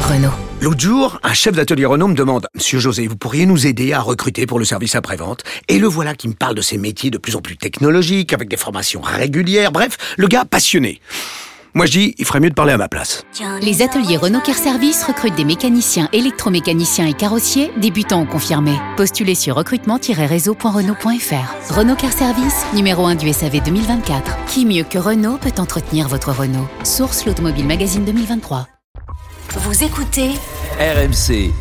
Renault. L'autre jour, un chef d'atelier Renault me demande « Monsieur José, vous pourriez nous aider à recruter pour le service après-vente ?» Et le voilà qui me parle de ces métiers de plus en plus technologiques, avec des formations régulières, bref, le gars passionné. Moi je dis, il ferait mieux de parler à ma place. Les ateliers Renault Car Service recrutent des mécaniciens, électromécaniciens et carrossiers, débutants ou confirmés. Postulez sur recrutement-réseau.renault.fr. Renault Car Service, numéro 1 du SAV 2024. Qui mieux que Renault peut entretenir votre Renault? Source l'Automobile Magazine 2023. Vous écoutez RMC.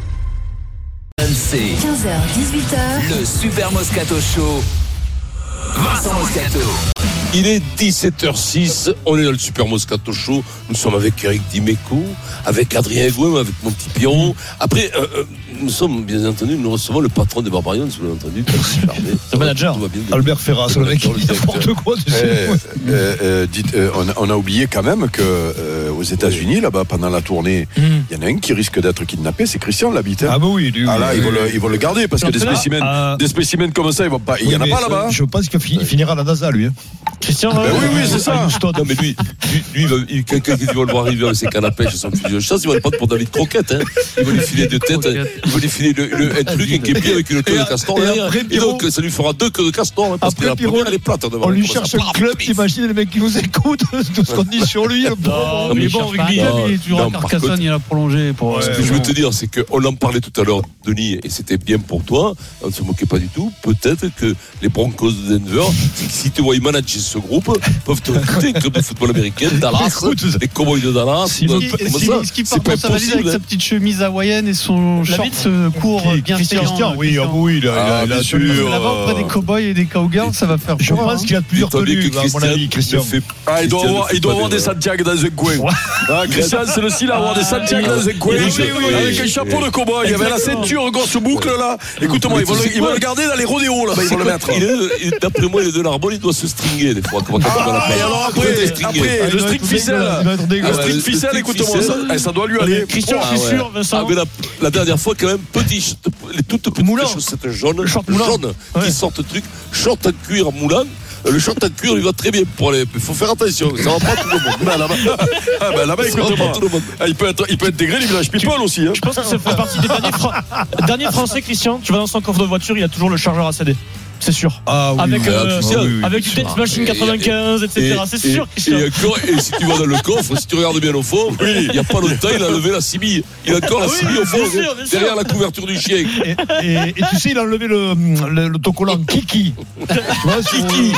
15h-18h. Le Super Moscato Show. Vincent Moscato. Il est 17h06, on est dans le Super Moscato Show. Nous sommes avec Eric Dimeco, avec Adrien Gouin, avec mon petit Pierron. Après, nous sommes, bien entendu, nous recevons le patron des Barbarians, vous l'avez entendu. Le manager, Albert Ferras, le mec qui dit n'importe quoi. On a oublié quand même qu'aux États-Unis, là-bas, pendant la tournée, il y en a un qui risque d'être kidnappé, c'est Christian Labitte. Ah bah oui, lui. Ah là, ils vont le garder parce que des spécimens comme ça, il n'y en a pas là-bas. Je pense qu'il finira à la NASA, lui. Christian, oui, c'est ça. Non, mais lui, quelqu'un qui va le voir arriver avec ses cannes à pêche et son fusil de chasse, il va le prendre pour David Croquette. Il va lui filer deux têtes, il va lui filer un truc, un képi avec une queue de castor derrière. Et donc, ça lui fera 2 queues de castor. Parce que la première, elle est plate. On lui cherche un club, t'imagines les mecs qui nous écoutent, tout ce qu'on dit sur lui. Non, mais bon, rugby, il est toujours à Carcassonne, il a prolongé. Ce que je veux te dire, c'est qu'on en parlait tout à l'heure, Denis, et c'était bien pour toi, on ne se moquait pas du tout. Peut-être que les Broncos de Denver, si tu vois manager ce groupe, peuvent te recruter un club de football américain, Dallas, les Cowboys de Dallas. Ce qui part dans sa valise avec sa petite chemise hawaïenne et son short court bien Christian, oui, il a sûr. Là-bas, auprès des Cowboys et des Cowgirls, ça va faire je pense qu'il y a plusieurs tenues, à mon avis, Christian. Il doit avoir des Santiago dans un coin. Christian, c'est le style à avoir des Santiago dans un coin. Avec un chapeau de cowboy, il y avait la ceinture grosse boucle là. Écoute-moi, ils vont le garder dans les rodéos là-bas, ils vont le mettre. D'après moi, il est de l'arbon, il doit se stringer des fois. Et alors après, le strict ficelle, écoute-moi, ça doit lui aller. Christian, je suis sûr, Vincent. La dernière fois, quand même, les toutes petites chaussettes jaunes qui sortent truc, short en cuir moulant. Le short en cuir, il va très bien pour aller. Il faut faire attention, ça va pas tout le monde. Là-bas, écoute-moi. Il peut intégrer les Village People aussi. Je pense que ça fait partie des derniers Français, Christian. Tu vas dans son coffre de voiture, il y a toujours le chargeur à CD. C'est sûr. Ah oui, avec du Dance Machine 95, etc. C'est sûr, Christian. Et si tu vas dans le coffre, si tu regardes bien au fond, il n'y a pas longtemps, il a levé la cibille. Il a encore la cibille au fond, derrière la couverture du chien. Et tu sais, il a enlevé l'autocollant Kiki. Kiki.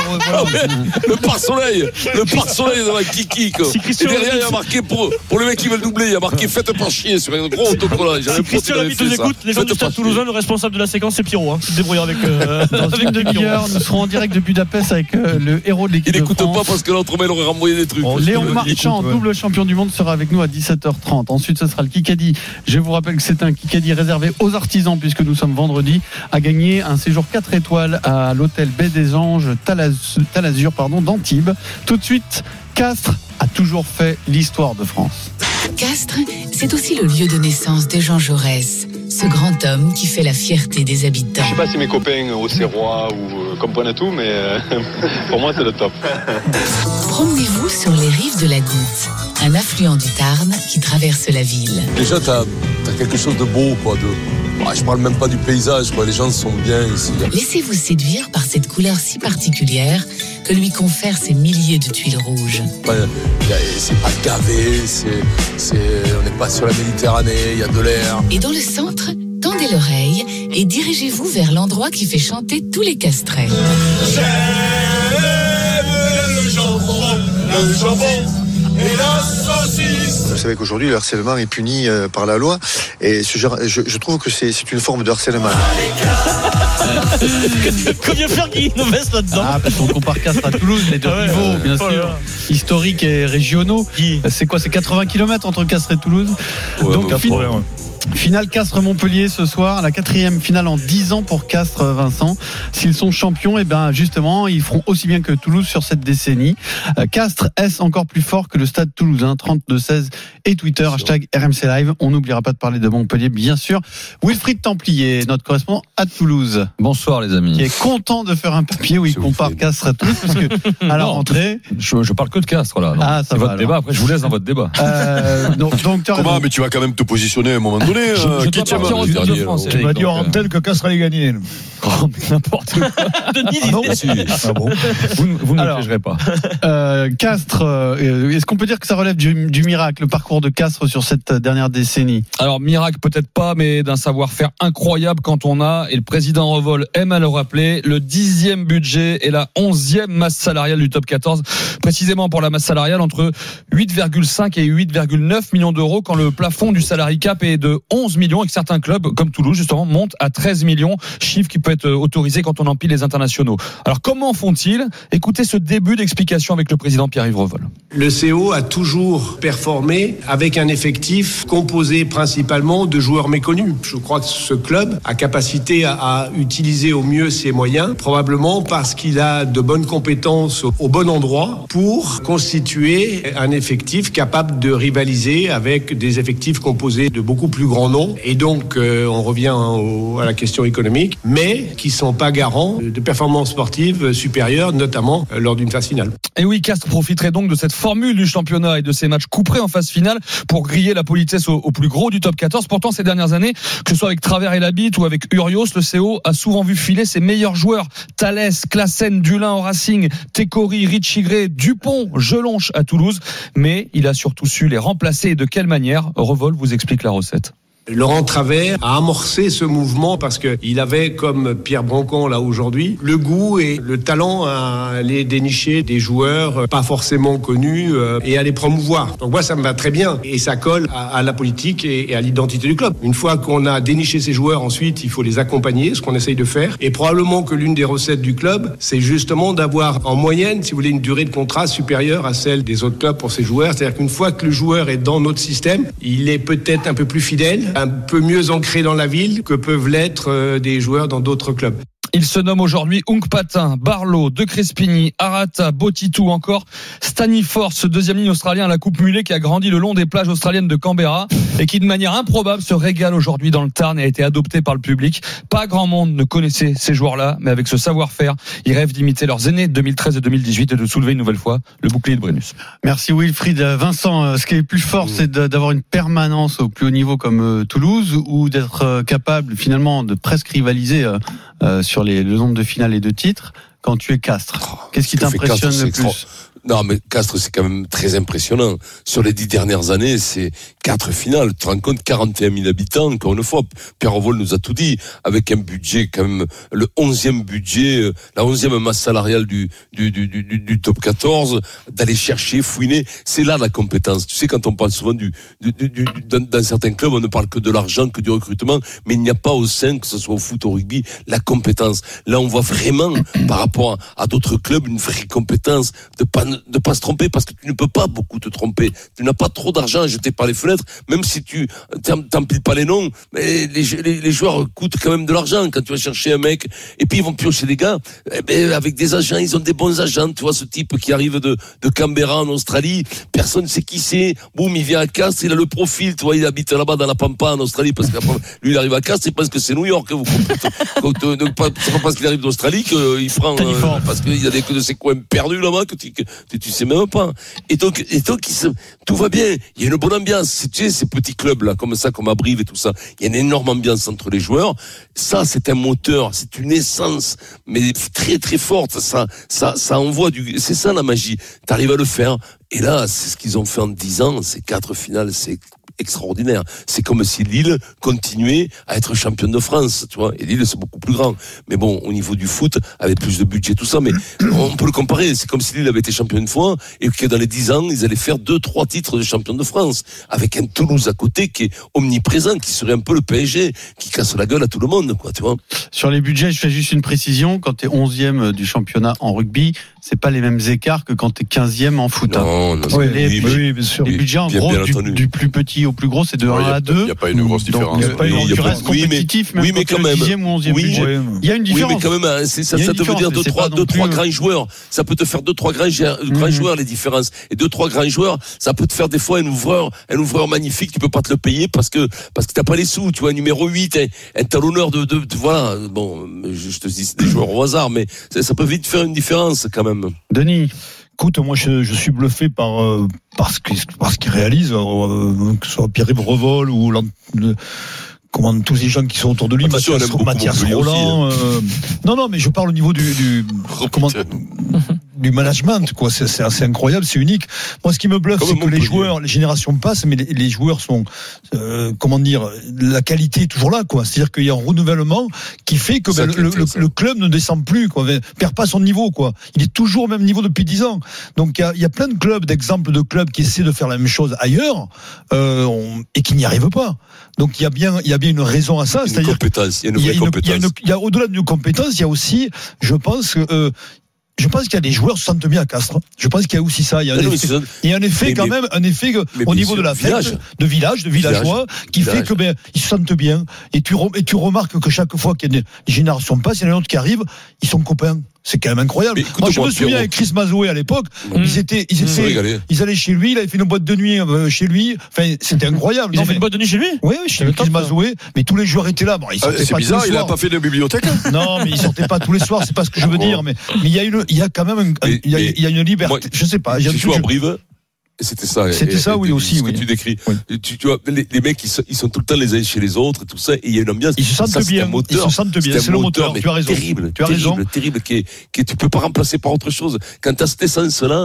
Le pare-soleil de la Kiki. Et derrière, il y a marqué, pour le mec qui veut le doubler, il y a marqué faites pas chier sur un gros autocollant. Si Christian Labitte nous écoute, les gens du Stade Toulousain, le responsable de la séquence, c'est Pierrot. Se débrouiller avec. Demi-heure, nous serons en direct de Budapest avec le héros de l'équipe de France. Il n'écoute pas parce que l'entremain il aurait renvoyé des trucs. Léon Marchand, double champion du monde, sera avec nous à 17h30. Ensuite, ce sera le Kikadi. Je vous rappelle que c'est un Kikadi réservé aux artisans puisque nous sommes vendredi, à gagner un séjour 4 étoiles à l'hôtel Baie des Anges Talazur d'Antibes. Tout de suite, Castres a toujours fait l'histoire de France. Castres, c'est aussi le lieu de naissance de Jean Jaurès, ce grand homme qui fait la fierté des habitants. Je sais pas si mes copains auxerrois ou comprennent tout, mais pour moi c'est le top. Promenez-vous sur les rives de la Goutte, un affluent du Tarn qui traverse la ville. Déjà, t'as quelque chose de beau, quoi. Je parle même pas du paysage, quoi. Les gens sont bien ici. Laissez-vous séduire par cette couleur si particulière que lui confèrent ces milliers de tuiles rouges. C'est pas gavé, on n'est pas sur la Méditerranée, il y a de l'air. Et dans le centre, tendez l'oreille et dirigez-vous vers l'endroit qui fait chanter tous les Castrais. J'aime le jambon et la saucisse. Vous savez qu'aujourd'hui le harcèlement est puni par la loi et je trouve que c'est une forme de harcèlement. Comme vient faire Guy Novès là-dedans. Parce qu'on compare Castres à Toulouse, les deux rivaux, bien sûr, historiques et régionaux. C'est quoi, c'est 80 km entre Castres et Toulouse. Donc Finale Castres-Montpellier ce soir, la 4e finale en 10 ans pour Castres, Vincent. S'ils sont champions, et ben justement, ils feront aussi bien que Toulouse sur cette décennie. Castres, est-ce encore plus fort que le Stade Toulousain? 32-16 et Twitter, hashtag RMC Live. On n'oubliera pas de parler de Montpellier, bien sûr. Wilfried Templier, notre correspondant à Toulouse. Bonsoir les amis. Qui est content de faire un papier où il compare Castres à Toulouse, parce que à la rentrée... Je parle que de Castres là. Ah, c'est votre débat, après je vous laisse dans votre débat. Donc, comment, mais tu vas quand même te positionner à un moment donné. Tu m'as dit en antenne que Castres allait gagner. N'importe quoi. Vous ne me piégerez pas. Castres, est-ce qu'on peut dire que ça relève du miracle, le parcours de Castres sur cette dernière décennie? Alors miracle peut-être pas, mais d'un savoir-faire incroyable quand on a, et le président Revol aime à le rappeler, le 10e budget et la 11e masse salariale du top 14, précisément pour la masse salariale entre 8,5 et 8,9 millions d'euros, quand le plafond du salary cap est de 11 millions et que certains clubs, comme Toulouse justement, montent à 13 millions, chiffre qui peut être autorisé quand on empile les internationaux. Alors comment font-ils? Écoutez ce début d'explication avec le président Pierre-Yves Revol. Le CO a toujours performé avec un effectif composé principalement de joueurs méconnus. Je crois que ce club a capacité à utiliser au mieux ses moyens, probablement parce qu'il a de bonnes compétences au bon endroit pour constituer un effectif capable de rivaliser avec des effectifs composés de beaucoup plus grands noms. Et donc, on revient à la question économique, mais qui ne sont pas garants de performances sportives supérieures, notamment lors d'une phase finale. Et oui, Castres profiterait donc de cette formule du championnat et de ces matchs couperés en phase finale pour griller la politesse au plus gros du top 14. Pourtant, ces dernières années, que ce soit avec Travers et Labitte ou avec Urios, le CO a souvent vu filer ses meilleurs joueurs. Thalès, Classen, Dulin au Racing, Técori, Richie Gray, Dupont, Jelonche à Toulouse. Mais il a surtout su les remplacer. Et de quelle manière? Revol vous explique la recette. Laurent Travers a amorcé ce mouvement parce qu'il avait, comme Pierre Broncon là aujourd'hui, le goût et le talent à aller dénicher des joueurs pas forcément connus et à les promouvoir. Donc moi ça me va très bien et ça colle à la politique et à l'identité du club. Une fois qu'on a déniché ces joueurs, ensuite il faut les accompagner, ce qu'on essaye de faire. Et probablement que l'une des recettes du club, c'est justement d'avoir en moyenne, si vous voulez, une durée de contrat supérieure à celle des autres clubs pour ces joueurs. C'est-à-dire qu'une fois que le joueur est dans notre système, il est peut-être un peu plus fidèle, un peu mieux ancré dans la ville que peuvent l'être des joueurs dans d'autres clubs. Il se nomme aujourd'hui Hunkpatin, Barlow, De Crespigny, Arata, Botitou, encore Stanifor, ce deuxième ligne australien à la Coupe Mulet qui a grandi le long des plages australiennes de Canberra et qui de manière improbable se régale aujourd'hui dans le Tarn et a été adopté par le public. Pas grand monde ne connaissait ces joueurs-là, mais avec ce savoir-faire, ils rêvent d'imiter leurs aînés de 2013 et 2018 et de soulever une nouvelle fois le bouclier de Brennus. Merci Wilfried. Vincent, ce qui est plus fort, c'est d'avoir une permanence au plus haut niveau comme Toulouse ou d'être capable finalement de presque rivaliser sur le nombre de finales et de titres quand tu es Castres. Qu'est-ce qui t'impressionne le plus? Non, mais Castres, c'est quand même très impressionnant. Sur les 10 dernières années, c'est 4 finales. Tu te rends compte, 41 000 habitants, encore une fois. Pierre Revol nous a tout dit. Avec un budget, quand même, le 11e budget, la 11e masse salariale du top 14, d'aller chercher, fouiner. C'est là la compétence. Tu sais, quand on parle souvent dans certains clubs, on ne parle que de l'argent, que du recrutement, mais il n'y a pas au sein, que ce soit au foot, au rugby, la compétence. Là, on voit vraiment, par rapport à d'autres clubs, une vraie compétence de pas se tromper, parce que tu ne peux pas beaucoup te tromper. Tu n'as pas trop d'argent à jeter par les fenêtres, même si tu t'empiles pas les noms, mais les joueurs coûtent quand même de l'argent quand tu vas chercher un mec, et puis ils vont piocher des gars, avec des agents, ils ont des bons agents, tu vois, ce type qui arrive de Canberra en Australie, personne ne sait qui c'est, boum, il vient à Castres, il a le profil, tu vois, il habite là-bas dans la Pampa en Australie, parce que lui il arrive à Castres, c'est parce que c'est New York, vous comprenez. C'est pas parce qu'il arrive d'Australie qu'il prend, parce qu'il y a des de ces coins perdus là-bas que tu sais même pas. Et donc tout va bien. Il y a une bonne ambiance. Tu sais, ces petits clubs là, comme ça, comme à Brive et tout ça, il y a une énorme ambiance entre les joueurs. Ça, c'est un moteur, c'est une essence, mais très très forte. Ça envoie c'est ça la magie. T'arrives à le faire. Et là, c'est ce qu'ils ont fait en 10 ans. Ces 4 finales, c'est extraordinaire. C'est comme si Lille continuait à être championne de France, tu vois. Et Lille, c'est beaucoup plus grand. Mais bon, au niveau du foot, avec plus de budget, tout ça, mais on peut le comparer. C'est comme si Lille avait été champion une fois et que dans les 10 ans, ils allaient faire 2-3 titres de champion de France. Avec un Toulouse à côté qui est omniprésent, qui serait un peu le PSG, qui casse la gueule à tout le monde, quoi, tu vois. Sur les budgets, je fais juste une précision. Quand tu es 11e du championnat en rugby, c'est pas les mêmes écarts que quand t'es 15e en foot. Non, oui, bien sûr. Les budgets, en gros, du plus petit au plus gros, c'est de 1 à 2. Il n'y a pas une grosse différence. Tu restes compétitif, même quand tu es 10e ou 11e budget. Il y a une différence. Oui, mais quand même, ça te veut dire 2-3 grands joueurs. Ça peut te faire 2-3 grands joueurs, les différences. Et 2-3 grands joueurs, ça peut te faire des fois un ouvreur magnifique, tu peux pas te le payer parce que t'as pas les sous, tu vois, numéro 8, un talonneur de voilà. Bon, je te dis, c'est des joueurs au hasard, mais ça peut vite faire une différence, quand même. Denis. Écoute, moi je suis bluffé par ce qu'il réalise, que ce soit Pierre-Yves Revol ou comment tous les gens qui sont autour de lui, Mathias Roland. Non, mais je parle au niveau du management, quoi. C'est assez incroyable, c'est unique. Moi, ce qui me bluffe, c'est que les générations passent, mais les joueurs sont, la qualité est toujours là, quoi. C'est-à-dire qu'il y a un renouvellement qui fait que le club ne descend plus, quoi, perd pas son niveau, quoi. Il est toujours au même niveau depuis 10 ans. Donc il y a plein d'exemples de clubs qui essaient de faire la même chose ailleurs et qui n'y arrivent pas. Donc il y a bien une raison à ça. C'est-à-dire il y a une vraie compétence. Il y a au-delà d'une compétence, il y a aussi, je pense qu'il y a des joueurs qui se sentent bien à Castres. Je pense qu'il y a aussi ça. Il y a un effet au niveau de la fête, de villageois, qui fait que ils se sentent bien. Et tu remarques que chaque fois qu'il y a une génération passe, il y en a une autre qui arrive, ils sont copains. C'est quand même incroyable. Moi, je me souviens avec Chris Mazoué à l'époque, ils allaient chez lui, il avait fait une boîte de nuit chez lui. Enfin, c'était incroyable. Ils ont fait une boîte de nuit chez lui? Oui, chez Chris Mazoué. Mais tous les joueurs étaient là. Bon, c'est bizarre, il a pas fait de bibliothèque. Non, mais ils sortaient pas tous les soirs. C'est pas ce que je veux dire. Mais il y a quand même il y a une liberté. Je sais pas. J'ai joué à Brive. C'était ça, oui, aussi. Ce que tu décris. Oui. Tu vois, les mecs, ils sont tout le temps les uns chez les autres et tout ça, et il y a une ambiance. Ils se sentent bien. C'est le moteur. Tu as raison. Terrible, que tu peux pas remplacer par autre chose. Quand t'as cette essence-là,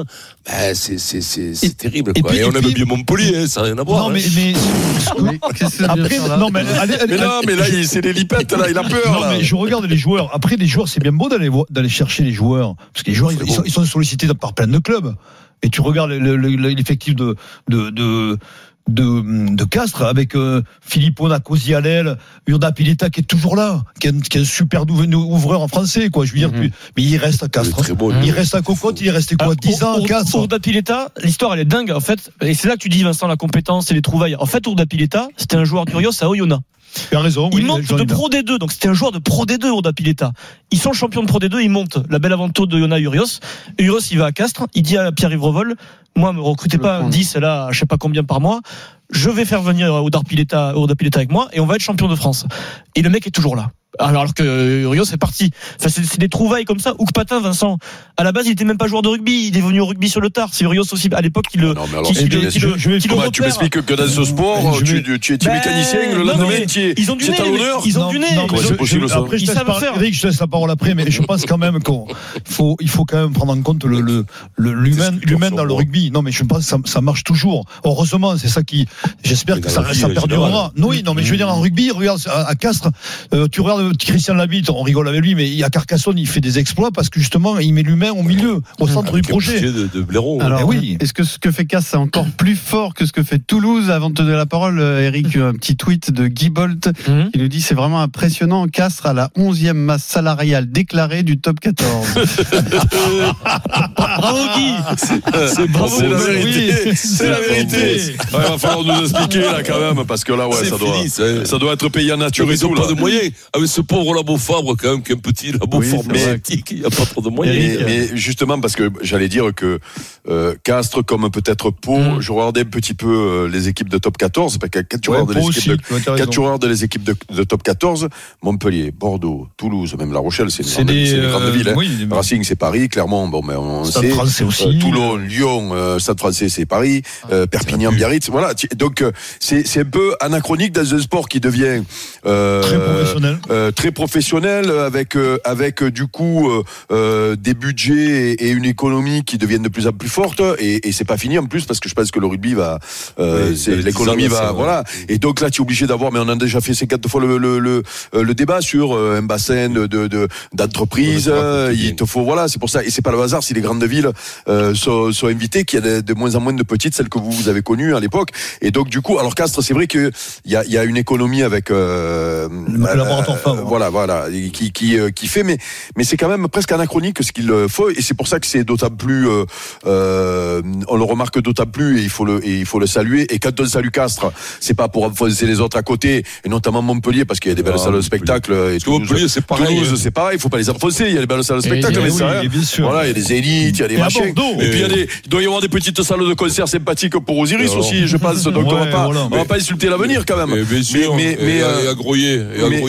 c'est terrible, quoi. Et on aime bien Montpellier, ça n'a rien à voir. Non, mais après, non, mais là, c'est les lipettes, là, il a peur. Non, mais je regarde les joueurs. Après, les joueurs, c'est bien beau d'aller chercher les joueurs. Parce que les joueurs, ils sont sollicités par plein de clubs. Et tu regardes l'effectif de Castres avec Filippo Nacosi à l'aile, Urda Pileta qui est toujours là, qui est un super ouvreur en français, quoi. Je veux dire, mais il reste à Castres. Il reste à Cocotte, il est resté 10 ans à Castres. Urda Pileta, l'histoire elle est dingue en fait, et c'est là que tu dis, Vincent, la compétence et les trouvailles. En fait, Urda Pileta, c'était un joueur d'Urios à Oyonnax. Tu as raison. Il monte de Pro D2, donc c'était un joueur de Pro D2, Urda Pileta. Ils sont champions de Pro D2, ils montent la belle aventure de Oyonnax Urios. Urios, il va à Castres, il dit à Pierre-Yves Revol, moi, me recrutez pas 10, là, je sais pas combien par mois. Je vais faire venir Urda Pileta avec moi et on va être champion de France. Et le mec est toujours là. Alors que Urios est parti. Enfin, c'est des trouvailles comme ça. Ouk Patin, Vincent, à la base, il était même pas joueur de rugby. Il est venu au rugby sur le tard. C'est Urios aussi, à l'époque, qui le repère. Tu m'expliques que dans ce sport, tu es mécanicien, le lendemain, tu es talonneur. Ils ont du nez. C'est possible, ça. Après, je te laisse la parole après, mais je pense quand même qu'il faut quand même prendre en compte l'humain dans le rugby. Non, mais je pense que ça marche toujours. Heureusement, c'est ça j'espère que ça perdurera. Oui, non, mais je veux dire, en rugby, regarde, à Castres, tu regardes Christian Labitte, on rigole avec lui, mais à Carcassonne, il fait des exploits parce que justement, il met l'humain au milieu, au centre du projet. De Blaireau. Alors, est-ce que ce que fait Castres, c'est encore plus fort que ce que fait Toulouse? Avant de te donner la parole, Eric, un petit tweet de Guy Bolt qui nous dit: c'est vraiment impressionnant. Castres a la 11e masse salariale déclarée du top 14. Bravo Guy. C'est la vérité. C'est la vérité. Il va falloir nous expliquer là quand même, parce que là, ça doit être payé en nature et tout. Pas de moyens. Avec ce pauvre Labo Fabre, quand même, qui est un petit labo formatique, il n'y a pas trop de moyens. Mais justement, parce que j'allais dire que Castres, comme peut-être Pau, je regardais un petit peu les équipes de top 14. Quand tu regardes les équipes de top 14, Montpellier, Bordeaux, Toulouse, même La Rochelle, c'est une grande ville. Racing, c'est Paris, Clermont, on sait. Toulon, Lyon, Stade Français, c'est Paris. Perpignan, Biarritz. Voilà. Donc, c'est un peu anachronique dans un sport qui devient très professionnel, avec du coup des budgets et une économie qui deviennent de plus en plus fortes, et c'est pas fini en plus, parce que je pense que le rugby va l'économie va voilà, et donc là tu es obligé d'avoir, mais on a déjà fait 50 fois le débat sur un bassin d'entreprises, il te faut, voilà, c'est pour ça, et c'est pas le hasard si les grandes villes sont invitées, qu'il y a de moins en moins de petites, celles que vous avez connues à l'époque. Et donc du coup, alors Castres, c'est vrai que il y a une économie avec Voilà, qui fait, mais c'est quand même presque anachronique ce qu'il faut, et c'est pour ça que c'est d'autant plus, on le remarque d'autant plus, et il faut le saluer. Et quand on salue Castres, c'est pas pour enfoncer les autres à côté, et notamment Montpellier, parce qu'il y a des belles salles de spectacle. Et Montpellier, c'est pareil. Toulouse, c'est pareil, il faut pas les enfoncer. Il y a des belles salles de spectacle, mais ça, bien sûr. voilà, il y a des élites, il y a des machins. Et puis il doit y avoir des petites salles de concert sympathiques pour Osiris aussi, je pense. Donc on va pas insulter l'avenir quand même. Bien sûr. Mais à Groyer.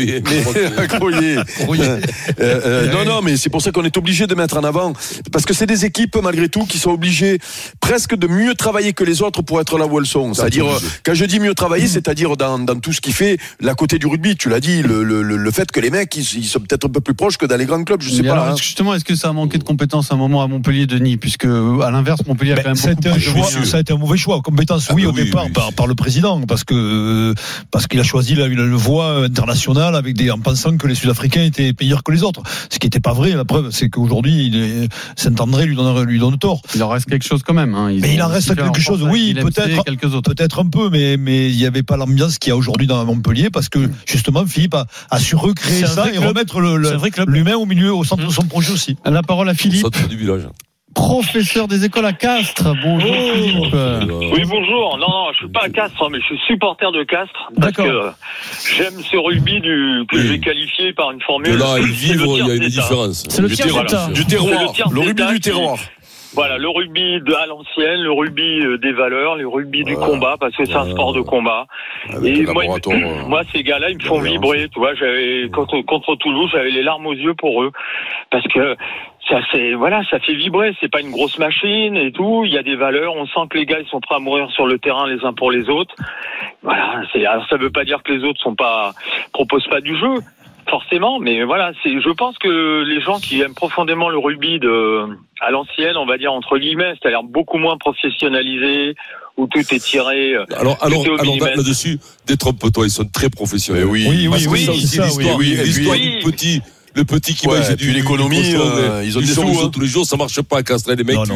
Non, mais c'est pour ça qu'on est obligé de mettre en avant, parce que c'est des équipes malgré tout qui sont obligées presque de mieux travailler que les autres pour être là où elles sont. C'est-à-dire, quand je dis mieux travailler, c'est-à-dire dans tout ce qui fait la côté du rugby. Tu l'as dit, le fait que les mecs ils sont peut-être un peu plus proches que dans les grands clubs, je sais pas. Alors, justement, est-ce que ça a manqué de compétences à un moment à Montpellier, Denis, puisque à l'inverse, Montpellier a quand même ça a été un mauvais choix. Compétences, au départ, par le président, parce qu'il a choisi une voie internationale en pensant que les Sud-Africains étaient meilleurs que les autres. Ce qui n'était pas vrai. La preuve, c'est qu'aujourd'hui, Saint-André lui donne tort. Il en reste quelque chose quand même. Mais il en reste quelque chose, oui, peut-être un peu, mais il n'y avait pas l'ambiance qu'il y a aujourd'hui dans Montpellier, parce que justement, Philippe a su recréer ça et remettre l'humain au centre de son projet aussi. La parole à Philippe. Centre du village. Professeur des écoles à Castres. Bonjour Philippe. Oui, bonjour. Non, je suis pas à Castres, mais je suis supporter de Castres. Parce que j'aime ce rugby que j'ai qualifié par une formule. De là à y vivre, il y a une différence. C'est le tiers d'état. Du terroir. Le rugby du terroir. Voilà, le rugby à l'ancienne, le rugby des valeurs, le rugby du combat, parce que c'est un sport de combat. Et moi, ces gars-là, ils me font vibrer. Tu vois, contre Toulouse, j'avais les larmes aux yeux pour eux, parce que ça fait vibrer. C'est pas une grosse machine et tout. Il y a des valeurs. On sent que les gars, ils sont prêts à mourir sur le terrain les uns pour les autres. Voilà. Alors, ça veut pas dire que les autres proposent pas du jeu. Forcément, mais voilà, je pense que les gens qui aiment profondément le rugby à l'ancienne, on va dire entre guillemets, c'est-à-dire beaucoup moins professionnalisé, où tout est tiré. Alors là-dessus, détrompe-toi, ils sont très professionnels. Oui, l'histoire du petit. Le petit qui va puis l'économie, ils ont des sous tous les jours, ça marche pas à Castres. Les mecs,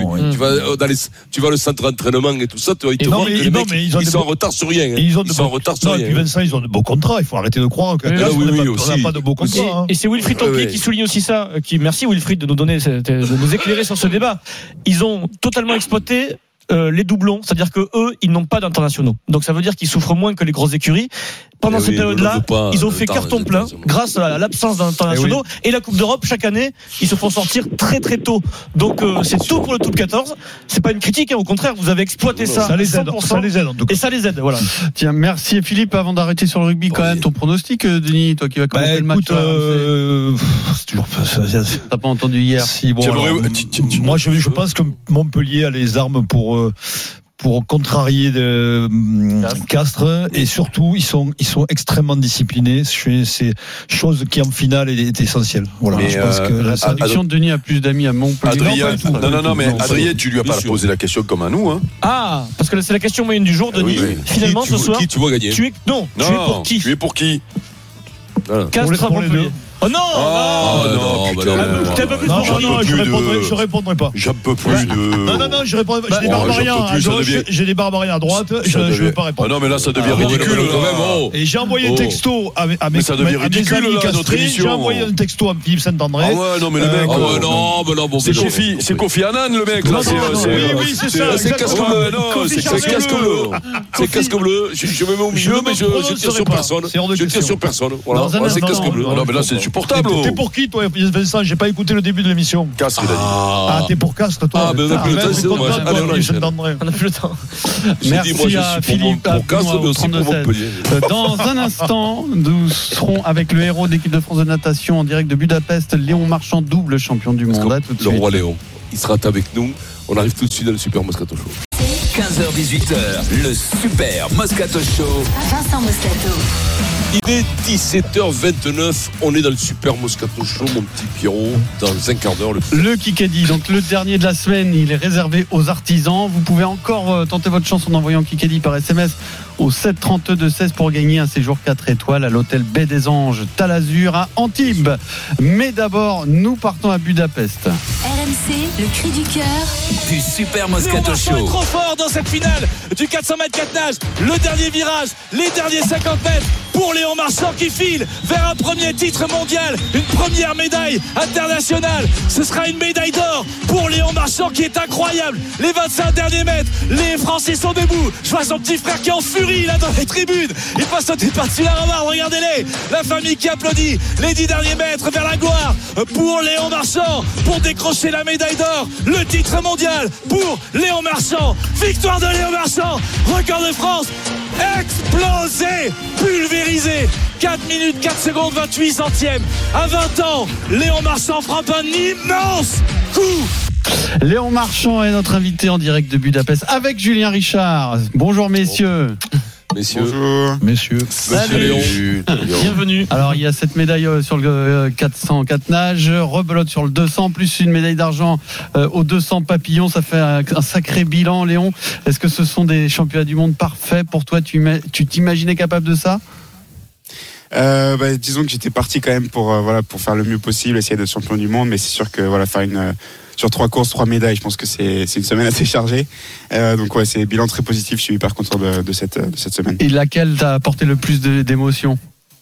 tu vas le centre d'entraînement et tout ça, ils te voient que les mecs, ils sont en retard sur rien. Ils sont en retard sur rien. Et puis Vincent, ils ont de beaux contrats. Il faut arrêter de croire que on n'a pas de beaux contrats. Et c'est Wilfried Templier qui souligne aussi ça. Merci Wilfried de nous éclairer sur ce débat. Ils ont totalement exploité les doublons, c'est-à-dire que eux, ils n'ont pas d'internationaux. Donc ça veut dire qu'ils souffrent moins que les grosses écuries. Pendant ces périodes-là, ils ont fait carton plein grâce à l'absence d'internationaux. Et la Coupe d'Europe, chaque année, ils se font sortir très très tôt. Donc c'est tout pour le top 14. C'est pas une critique, au contraire, vous avez exploité ça. Ça les aide, 100%, ça les aide en tout cas. Et ça les aide, voilà. Tiens, merci Philippe. Avant d'arrêter sur le rugby, quand même, ton pronostic, Denis, toi qui vas commenter le match. T'as pas entendu hier. Si, bon, moi je pense que Montpellier a les armes pour contrarier Castres, et surtout ils sont extrêmement disciplinés. C'est chose qui en finale est essentielle. Voilà. Mais je pense que la sélection de Denis a plus d'amis à Montpellier. Non, mais Adrien, tu lui as pas posé la question comme à nous, hein. Ah, parce que c'est la question moyenne du jour, Denis. Finalement, ce soir, qui tu vois gagner? Tu es pour qui? Tu es pour qui? Castres à Montpellier. Oh non! Je répondrai pas. J'en peux plus de. Non, je répondrai pas. J'ai des barbariens à droite. Je ne vais pas répondre. Non, mais là, ça devient ridicule quand même. Et j'ai envoyé un texto à mes amis castrés. J'ai envoyé un texto à Philippe Saint-André. Ah ouais, non, mais le mec. Non, c'est Kofi Annan, le mec. Oui, c'est ça. C'est casque bleu. Non, c'est casque bleu. C'est casque bleu. Je me mets au milieu, mais je tire sur personne. Je tire sur personne. Voilà, c'est casque bleu. Non, mais là, c'est insupportable. T'es pour qui, toi, Vincent? J'ai pas écouté le début de l'émission. Castres, il a dit. Ah, t'es pour Castres, toi? Ah, ben on a plus le temps, c'est dommage. Allez, on a plus le temps. Merci à Philippe. Pour Castres, mais aussi pour Montpellier. Dans un instant, nous serons avec le héros de l'équipe de France de natation en direct de Budapest, Léon Marchand, double champion du monde. Le roi Léon, il sera avec nous. On arrive tout de suite dans le Super Moscato Show. 15h-18h, le Super Moscato Show. Vincent Moscato. Il est 17h29, on est dans le Super Moscato Show, mon petit Pierrot, dans un quart d'heure. Le Kikadi, donc le dernier de la semaine, il est réservé aux artisans. Vous pouvez encore tenter votre chance en envoyant Kikadi par SMS au 732-16 pour gagner un séjour 4 étoiles à l'hôtel Baie des Anges Talazur à Antibes. Mais d'abord, nous partons à Budapest. RMC, le cri du cœur du Super Moscato Show. Est trop fort dans cette finale du 400 mètres 4 nages. Le dernier virage, les derniers 50 mètres. pour Léon Marchand qui file vers un premier titre mondial, une première médaille internationale. Ce sera une médaille d'or pour Léon Marchand qui est incroyable. Les 25 derniers mètres, les Français sont debout. Je vois son petit frère qui est en furie là dans les tribunes. Il passe sauter par-dessus la rambarde, regardez-les. La famille qui applaudit. Les 10 derniers mètres vers la gloire pour Léon Marchand pour décrocher la médaille d'or, le titre mondial pour Léon Marchand. Victoire de Léon Marchand, record de France explosé, pulvérisé. 4 minutes 4 secondes 28 centièmes. À 20 ans, Léon Marchand frappe un immense coup. Léon Marchand est notre invité en direct de Budapest avec Julien Richard. Bonjour messieurs. Messieurs. Bonjour. Messieurs. Salut. Bienvenue. Alors il y a cette médaille sur le 400 4 nages, rebelote sur le 200, plus une médaille d'argent au 200 papillons. Ça fait un sacré bilan, Léon. Est-ce que ce sont des championnats du monde parfaits pour toi? Tu t'imaginais capable de ça? Disons que j'étais parti quand même pour faire le mieux possible, essayer d'être champion du monde, mais c'est sûr que faire sur 3 courses, 3 médailles, je pense que c'est une semaine assez chargée. Donc ouais, c'est un bilan très positif. Je suis hyper content de cette semaine. Et laquelle t'a apporté le plus d'émotion?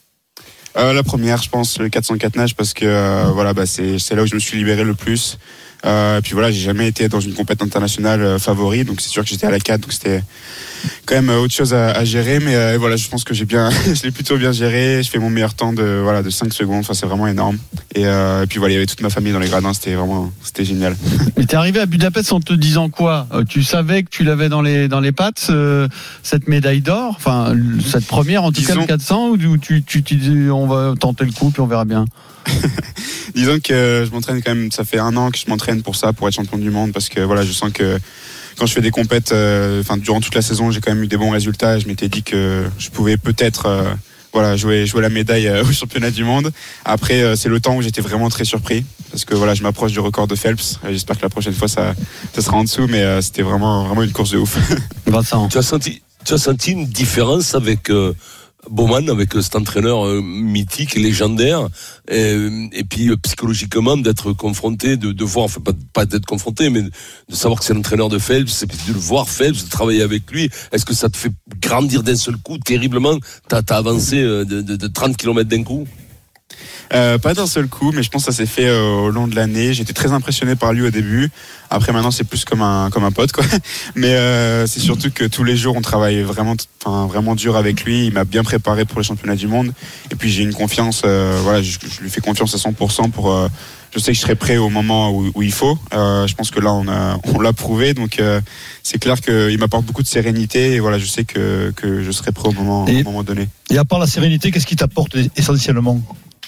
La première, je pense, le 404 nages, parce que c'est là où je me suis libéré le plus. Et puis voilà, j'ai jamais été dans une compétition internationale favori, donc c'est sûr que j'étais à la 4, donc c'était quand même autre chose à gérer, mais voilà, je pense que je l'ai plutôt bien géré. Je fais mon meilleur temps de 5 secondes, enfin c'est vraiment énorme. Et puis voilà, il y avait toute ma famille dans les gradins, c'était génial. Mais t'es arrivé à Budapest en te disant quoi? Tu savais que tu l'avais dans les pattes, cette médaille d'or, enfin cette première en tout cas le 400, ou tu dis on va tenter le coup puis on verra bien? Disons que je m'entraîne quand même, ça fait 1 an que je m'entraîne pour ça, pour être champion du monde, parce que voilà, je sens que quand je fais des compètes, durant toute la saison, j'ai quand même eu des bons résultats. Je m'étais dit que je pouvais peut-être jouer la médaille au championnat du monde. Après, c'est le temps où j'étais vraiment très surpris, parce que voilà, je m'approche du record de Phelps. J'espère que la prochaine fois ça sera en dessous, mais c'était vraiment une course de ouf. Vincent, tu as senti une différence avec Baumann, avec cet entraîneur mythique et légendaire, et puis psychologiquement d'être confronté, de voir, enfin pas d'être confronté, mais de savoir que c'est l'entraîneur de Phelps, de le voir Phelps, de travailler avec lui. Est-ce que ça te fait grandir d'un seul coup terriblement? T'as avancé de 30 km d'un coup? Pas d'un seul coup, mais je pense que ça s'est fait au long de l'année. J'étais très impressionné par lui au début. Après, maintenant, c'est plus comme un pote, quoi. Mais c'est surtout que tous les jours, on travaille vraiment dur avec lui. Il m'a bien préparé pour les championnats du monde. Et puis, j'ai une confiance. Je lui fais confiance à 100% pour. Je sais que je serai prêt au moment où il faut. Je pense que là, on l'a prouvé. Donc, c'est clair qu'il m'apporte beaucoup de sérénité. Et voilà, je sais que je serai prêt au moment donné. Et à part la sérénité, qu'est-ce qui t'apporte essentiellement?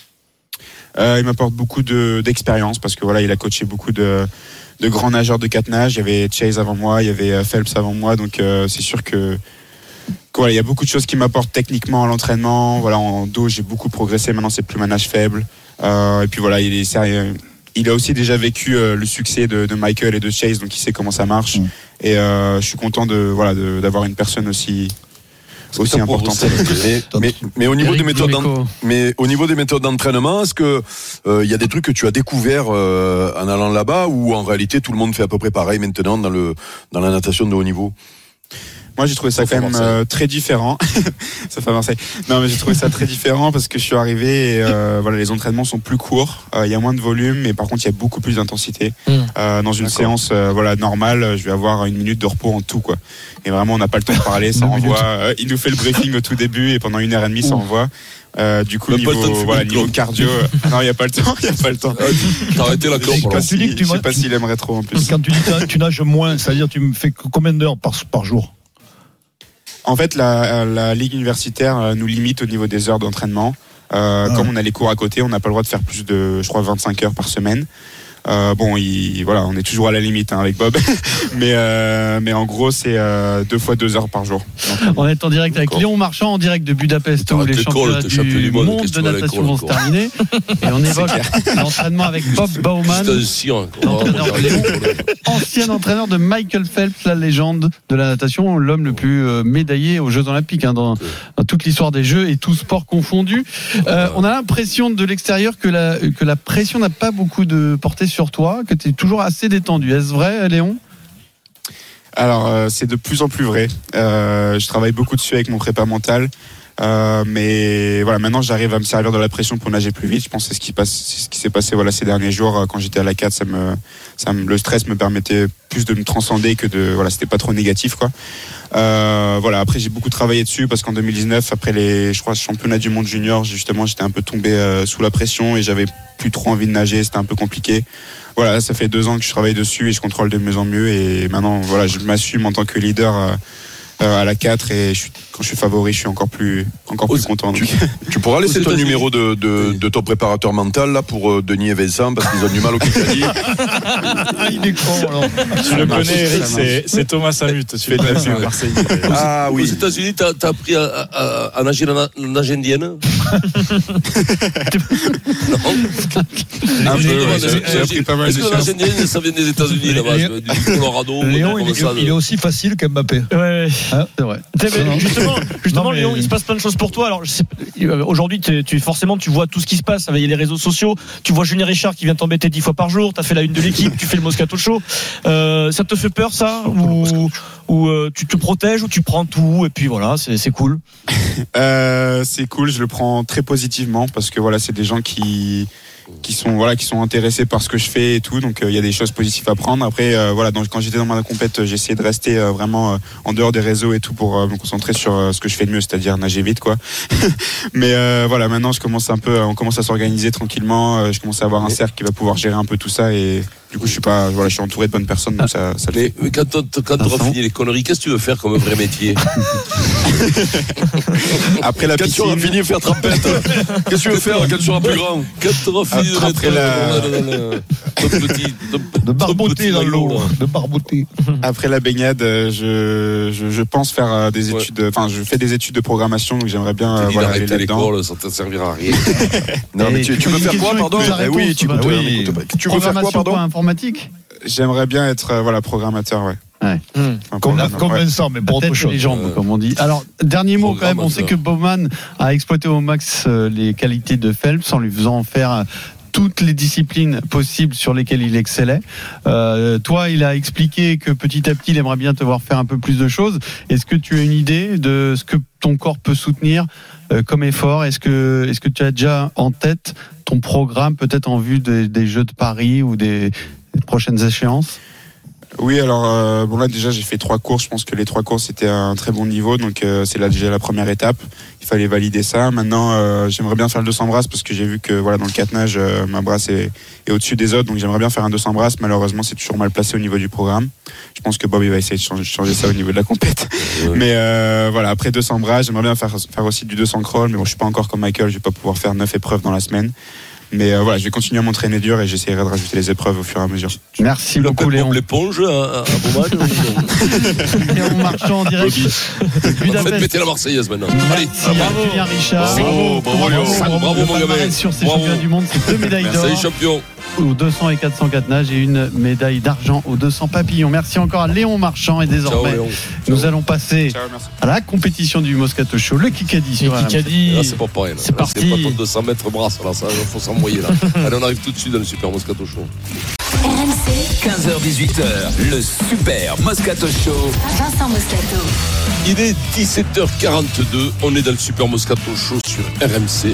Il m'apporte beaucoup d'expérience, parce que voilà, il a coaché beaucoup de grands nageurs de 4 nages. Il y avait Chase avant moi, il y avait Phelps avant moi, donc c'est sûr que voilà, il y a beaucoup de choses qui m'apportent techniquement à l'entraînement. Voilà, en dos, j'ai beaucoup progressé. Maintenant, c'est plus ma nage faible. Et puis voilà, il a aussi déjà vécu le succès de Michael et de Chase, donc il sait comment ça marche. Et je suis content d'avoir une personne aussi importante. Mais au niveau des méthodes d'entraînement, est-ce que il y a des trucs que tu as découvert en allant là-bas, ou en réalité tout le monde fait à peu près pareil maintenant dans la natation de haut niveau? Moi, j'ai trouvé ça quand même très différent. Ça fait Marseille. Non, mais j'ai trouvé ça très différent, parce que je suis arrivé et les entraînements sont plus courts. Il y a moins de volume, mais par contre, il y a beaucoup plus d'intensité. Dans une séance normale, je vais avoir 1 minute de repos en tout, quoi. Et vraiment, on n'a pas le temps de parler, ça envoie. Il nous fait le briefing au tout début, et pendant 1h30, ça envoie. Du coup, niveau cardio, non, il n'y a pas le temps. T'as arrêté la corde. Je sais pas s'il aimerait trop en plus. Quand tu dis que tu nages moins, c'est-à-dire tu me fais combien d'heures par jour? En fait, la ligue universitaire nous limite au niveau des heures d'entraînement. Comme on a les cours à côté, on n'a pas le droit de faire plus de, je crois, 25 heures par semaine. On est toujours à la limite avec Bob, mais en gros c'est 2 fois 2 heures par jour. On est en direct avec Léon Marchand, en direct de Budapest, où les championnats du monde de natation vont se terminer, et on évoque l'entraînement avec Bob Baumann, l'entraîneur de Léon, ancien entraîneur de Michael Phelps, la légende de la natation, l'homme le plus médaillé aux Jeux Olympiques, dans toute l'histoire des Jeux et tous sports confondus. On a l'impression de l'extérieur que la pression n'a pas beaucoup de portée sur toi, que tu es toujours assez détendu. Est-ce vrai, Léon? Alors, c'est de plus en plus vrai. Je travaille beaucoup dessus avec mon prépa mental. Mais voilà, maintenant j'arrive à me servir de la pression pour nager plus vite. Je pense que c'est ce qui s'est passé voilà ces derniers jours quand j'étais à la 4. Le stress me permettait plus de me transcender que c'était pas trop négatif quoi. Voilà, après j'ai beaucoup travaillé dessus parce qu'en 2019 après les championnats du monde junior, justement j'étais un peu tombé sous la pression et j'avais plus trop envie de nager, c'était un peu compliqué. Voilà, ça fait 2 ans que je travaille dessus et je contrôle de mieux en mieux et maintenant voilà, je m'assume en tant que leader à la 4 et quand je suis favori, je suis encore plus content. Tu pourras laisser ton numéro de ton préparateur mental là pour Denis et Vincent parce qu'ils ont du mal au Kikadi. Il est con alors. Tu le connais, Eric, c'est Thomas Samut. Tu fais de la pub Marseille. Ah oui. Aux États-Unis, t'as appris à nager la nage indienne. Non. J'ai appris pas mal de choses. Est-ce que la nage indienne, ça vient des États-Unis là-bas, du Colorado? Léon, il est aussi facile qu'Mbappé. Ouais. C'est vrai. Justement, Léon, il se passe plein de choses pour toi. Alors, aujourd'hui, forcément, tu vois tout ce qui se passe. Il y a les réseaux sociaux. Tu vois Julien Richard qui vient t'embêter 10 fois par jour. T'as fait la une de l'équipe. Tu fais le Moscato Show. Ça te fait peur, ça? Ou tu te protèges, ou tu prends tout, et puis voilà, c'est cool? C'est cool, je le prends très positivement parce que voilà, c'est des gens qui sont intéressés par ce que je fais et tout, donc il y a des choses positives à prendre. Après quand j'étais dans ma compète, j'ai essayé de rester vraiment en dehors des réseaux et tout pour me concentrer sur ce que je fais de mieux, c'est-à-dire nager vite quoi. Mais voilà, maintenant on commence à s'organiser tranquillement, je commence à avoir un cercle qui va pouvoir gérer un peu tout ça et du coup je suis entouré de bonnes personnes, donc ça mais quand tu auras fini les conneries, qu'est-ce que tu veux faire comme vrai métier? Après la piscine, quand tu auras fini de faire trempette, qu'est-ce que tu veux faire quand tu seras plus grand? Quand tu auras fini de barboter dans l'eau, de barboter. Après la baignade, je pense faire des études, je fais des études de programmation, donc j'aimerais bien aller là-dedans. L'école, ça ne te servira à rien. Non mais tu veux faire quoi, pardon? Oui, tu veux faire quoi, pardon? Informatique. J'aimerais bien être programmateur, ouais. Comme Vincent, mais pour autre chose. Les jambes, comme on dit. Alors, dernier mot quand même, on sait que Bowman a exploité au max les qualités de Phelps en lui faisant faire toutes les disciplines possibles sur lesquelles il excellait. Toi, il a expliqué que petit à petit, il aimerait bien te voir faire un peu plus de choses. Est-ce que tu as une idée de ce que ton corps peut soutenir comme effort? Est-ce que tu as déjà en tête ton programme, peut-être en vue des Jeux de Paris ou des prochaines échéances? Oui, alors là déjà j'ai fait 3 courses. Je pense que les 3 courses c'était un très bon niveau, donc c'est là déjà la première étape. Il fallait valider ça. Maintenant, j'aimerais bien faire le 200 brasses parce que j'ai vu que voilà dans le 4 nage, ma brasse est au-dessus des autres, donc j'aimerais bien faire un 200 brasses. Malheureusement, c'est toujours mal placé au niveau du programme. Je pense que Bob il va essayer de changer ça au niveau de la compète. Ouais. Mais voilà, après 200 brasses, j'aimerais bien faire aussi du 200 crawl, mais bon, je suis pas encore comme Michael, je vais pas pouvoir faire 9 épreuves dans la semaine. Mais voilà, je vais continuer à m'entraîner dur et j'essaierai de rajouter les épreuves au fur et à mesure. Merci beaucoup, Léon. L'éponge à Bowman. Léon Marchand en direct. Faites péter la Marseillaise maintenant. Allez, bravo Julien Richard. Bravo Léon. Bravo mon gamin. Sur ces championnats du monde, c'est 2 médailles d'or. Salut champion. Aux 200 et 404 nages et une médaille d'argent aux 200 papillons. Merci encore à Léon Marchand et désormais nous allons passer à la compétition du Moscato Show, le Kikadi sur Kikadi. Là c'est pas pareil. C'est parti. C'est pas ton 200 mètres brasse là, ça faut s'envoyer là. Allez, on arrive tout de suite dans le Super Moscato Show. RMC 15h-18h, le Super Moscato Show. Vincent Moscato. Il est 17h42, on est dans le Super Moscato Show sur RMC.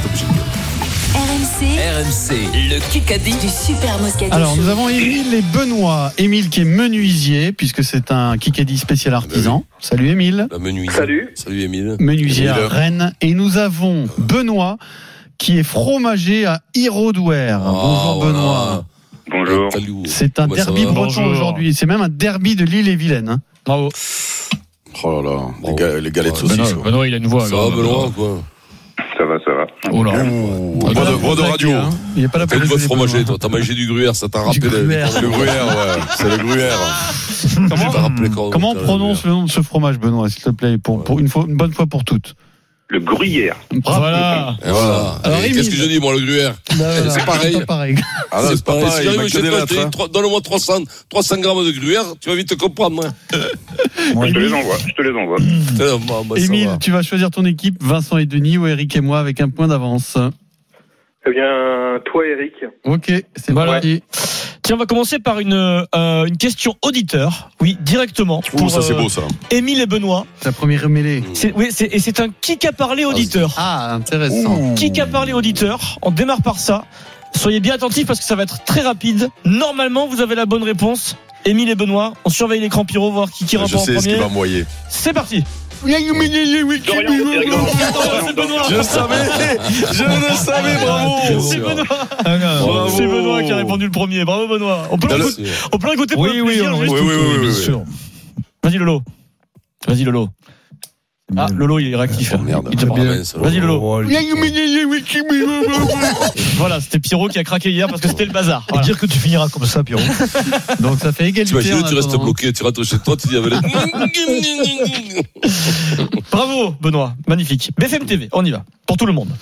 RMC, le Kikadi du Super Moscato Show. Alors nous avons Émile et Benoît. Émile qui est menuisier puisque c'est un Kikadi spécial artisan. Salut Émile. Salut Émile. Menuisier à Rennes. Et nous avons Benoît qui est fromager à Irodouer. Bonjour Benoît. Bonjour. C'est un derby breton aujourd'hui. C'est même un derby de l'Île-et-Vilaine. Hein. Bravo. Oh là là, les galettes saucisses. Benoît, il a une voix. Ça va Benoît quoi? Ça va. Oh là. Voix de radio. Il n'y a pas la peine de fromager, toi. T'as mangé du gruyère, ça t'a rappelé le gruyère, ouais. C'est le gruyère. Comment on prononce le nom de ce fromage, Benoît, s'il te plaît, pour une bonne fois pour toutes? Le gruyère. Voilà. Et voilà. Alors, qu'est-ce que je dis, moi, le gruyère? C'est pareil. C'est pareil. Ah non, c'est pas pareil. Si j'arrive chez toi, je te dis, donne-moi 300 grammes de gruyère, tu vas vite te comprendre. Je te les envoie. Émile, tu vas choisir ton équipe, Vincent et Denis ou Eric et moi avec un point d'avance? Eh bien, toi, Eric. Ok, c'est parti. Tiens, on va commencer par une question auditeur. Oui, directement. Pour, ça, c'est beau, ça. Émile et Benoît. Ta première mêlée. C'est un qui qu'a parlé auditeur. Ah, intéressant. Qui qu'a parlé auditeur. On démarre par ça. Soyez bien attentifs parce que ça va être très rapide. Normalement, vous avez la bonne réponse. Émile et Benoît, on surveille l'écran pyro, voir qui répond en premier. Je sais ce qui va envoyer. C'est parti. Je le savais, bravo. C'est Benoît. C'est Benoît qui a répondu le premier. Bravo Benoît. On peut l'écouter pour le plaisir. Oui, bien sûr. Vas-y Lolo. Ah, Lolo, il est réactif. Merde. Vas-y Lolo. Voilà, c'était Pierrot qui a craqué hier parce que c'était le bazar. Et dire que tu finiras comme ça, Pierrot. Donc ça fait égalité. Tu restes bloqué, tu rentres chez toi, tu dis avec Bravo Benoît, magnifique. BFM TV, on y va. Pour tout le monde.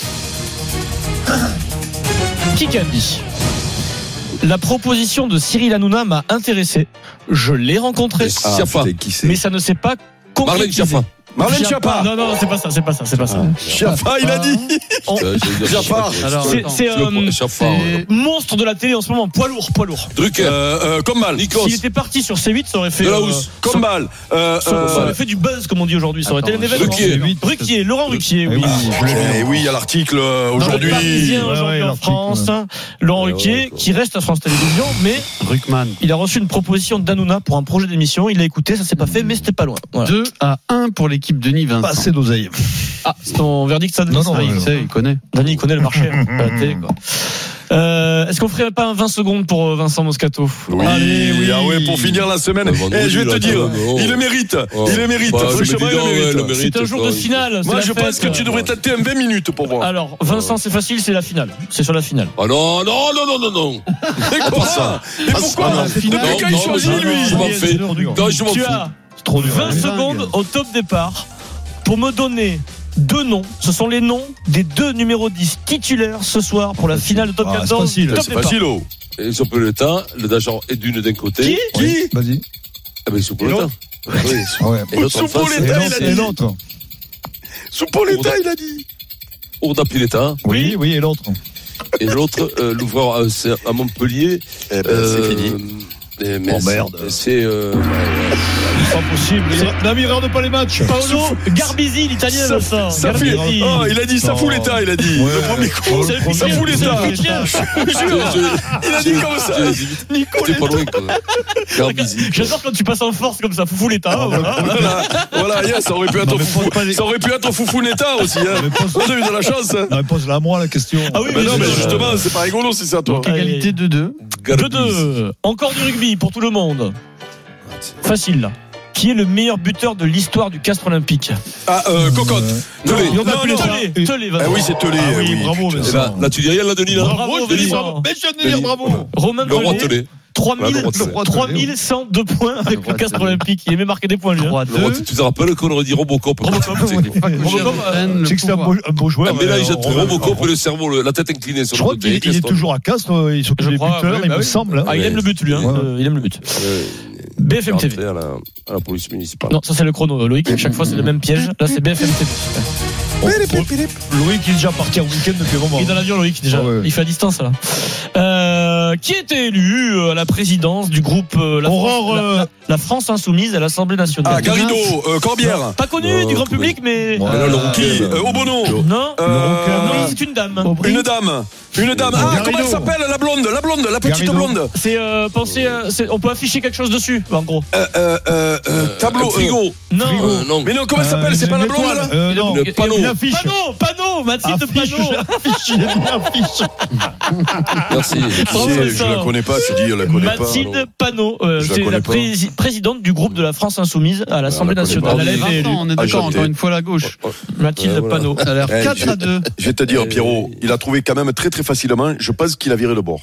Qui a dit ? La proposition de Cyril Hanouna m'a intéressé. Je l'ai rencontré. Mais ça ne s'est pas concrétisé. Marlène Schiappa. Non, c'est pas ça. Schiappa, il a dit. Schiappa. C'est monstre de la télé en ce moment, poids lourd. Drucker. Combal. S'il était parti sur C8, ça aurait fait. Combal. Ça aurait fait du buzz, comme on dit aujourd'hui. Ça aurait été un événement. Ruquier, Laurent Ruquier. Oui, il y a l'article aujourd'hui. Aujourd'hui en France. Laurent Ruquier, qui reste à France Télévisions, mais il a reçu une proposition d'Hanouna pour un projet d'émission. Il l'a écouté, ça s'est pas fait, mais c'était pas loin. 2-1 pour l'équipe Denis Vincent. Pas assez d'oseille. Ah, c'est ton verdict, ça, Denis? Non, il connaît. Denis, il connaît le marché. Est-ce qu'on ferait pas 20 secondes pour Vincent Moscato? Oui, allez, pour finir la semaine. Je vais te dire, il le mérite. C'est un jour de finale. Moi, je pense que tu devrais tâter 20 minutes pour voir. Alors, Vincent, c'est facile, c'est la finale. C'est sur la finale. Ah non. Mais pourquoi? Depuis quand il choisit, lui? Je m'en fais. Tu as 20 secondes au top départ pour me donner 2 noms. Ce sont les noms des 2 numéros 10 titulaires ce soir pour la finale de top 14. C'est facile. Et Soupoleta, le Dajan est d'une d'un côté. Qui? Vas-y. Ah ben Soupoleta. Soupoleta, il a dit. Et l'autre. Soupoleta, il a dit. Urdapileta. Oui, et l'autre. Et l'autre, l'ouvreur à Montpellier. C'est fini. Merde. C'est pas possible. Nami, regarde pas les matchs. Paolo Garbisi, l'italien, il a dit Safouleta, il a dit. Le premier coup. Safouleta. Il a dit comme ça. Nicolas. J'adore quand tu passes en force comme ça, Foufouleta. Voilà, ça aurait pu être Foufouneta aussi. On a eu de la chance. Pose-la à moi la question. Ah oui, mais non, mais justement, c'est pas rigolo si c'est à toi. Égalité 2-2. 2-2. Encore du rugby pour tout le monde. Facile là. Qui est le meilleur buteur de l'histoire du Castres Olympique? Cocotte. Telé. Oui, c'est Telé. Oui, bravo. Là, tu dis rien, là, Denis. Bravo, Denis. Bravo. Romain Telé. 3102 points avec le Castres Olympique. Il aimait marquer des points, lui. Tu te rappelles qu'on aurait dit Robocop? C'est que c'est un beau joueur. Mais là, il jette Robocop et le cerveau, la tête inclinée sur le côté. Je crois qu'il est toujours à Castres. Il s'occupe des buteurs, il me semble. Il aime le but, lui. Il aime le but. BFM TV. À la police municipale. Non, ça c'est le chrono, Loïc. Chaque fois c'est le même piège. Là c'est BFM TV. Loïc il est déjà parti en week-end depuis un moment. Il est dans l'avion, Loïc déjà. Il fait à distance là. Qui était élu à la présidence du groupe la France Insoumise à l'Assemblée nationale? Garrido, Corbière. Pas connu du grand public, mais. Qui? Obono. Non, c'est une dame. Une dame. Comment elle s'appelle? La blonde, la petite blonde. C'est on peut afficher quelque chose dessus, en gros. Tableau. Frigo. Non. Mais non, comment elle s'appelle? C'est pas la blonde là? Non. Panneau. Mathilde Panneau. Merci. Je la connais pas, tu dis, je la connais pas. Mathilde Panneau, c'est la présidente du groupe de la France Insoumise à l'Assemblée nationale. On est d'accord, encore une fois la gauche. Mathilde Panot. Ça a l'air 4-2. Je vais te dire, Pierrot, il a trouvé quand même très très facilement. Je pense qu'il a viré le bord.